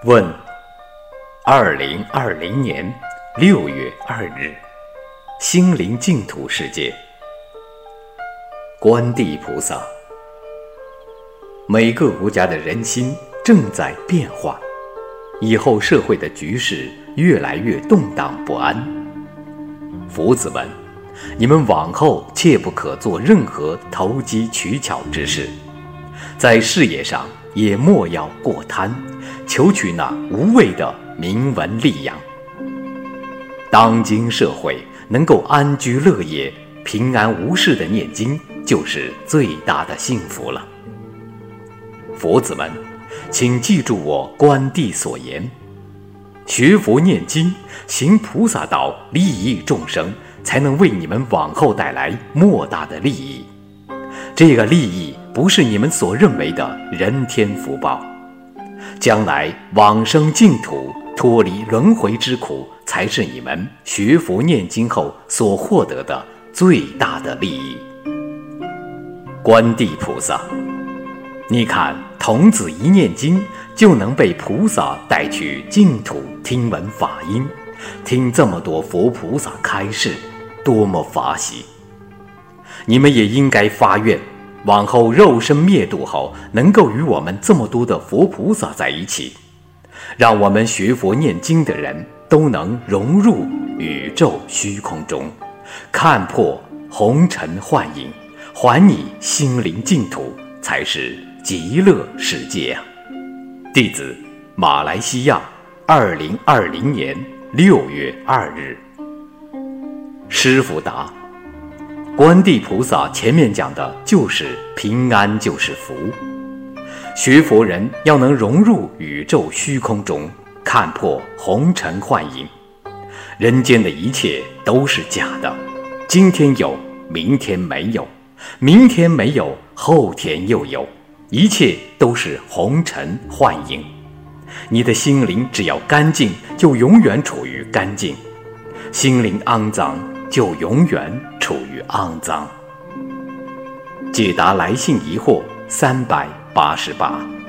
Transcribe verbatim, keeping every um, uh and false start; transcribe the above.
问：二零二零年六月二日，心灵净土世界，观地菩萨。每个国家的人心正在变化，以后社会的局势越来越动荡不安。福子们，你们往后切不可做任何投机取巧之事，在事业上也莫要过贪，求取那无谓的名闻利养。当今社会能够安居乐业、平安无事的念经，就是最大的幸福了。佛子们，请记住我观地所言，学佛念经，行菩萨道，利益众生，才能为你们往后带来莫大的利益。这个利益不是你们所认为的人天福报，将来往生净土，脱离轮回之苦，才是你们学佛念经后所获得的最大的利益。观地菩萨，你看，童子一念经，就能被菩萨带去净土听闻法音，听这么多佛菩萨开示，多么法喜！你们也应该发愿，往后肉身灭度后，能够与我们这么多的佛菩萨在一起，让我们学佛念经的人都能融入宇宙虚空中，看破红尘幻影，还你心灵净土，才是极乐世界啊！弟子马来西亚，二零二零年六月二日。师父答：观地菩萨前面讲的就是平安就是福。学佛人要能融入宇宙虚空中，看破红尘幻影。人间的一切都是假的，今天有，明天没有，明天没有，后天又有，一切都是红尘幻影。你的心灵只要干净，就永远处于干净；心灵肮脏，就永远处于肮脏。解答来信疑惑三百八十八。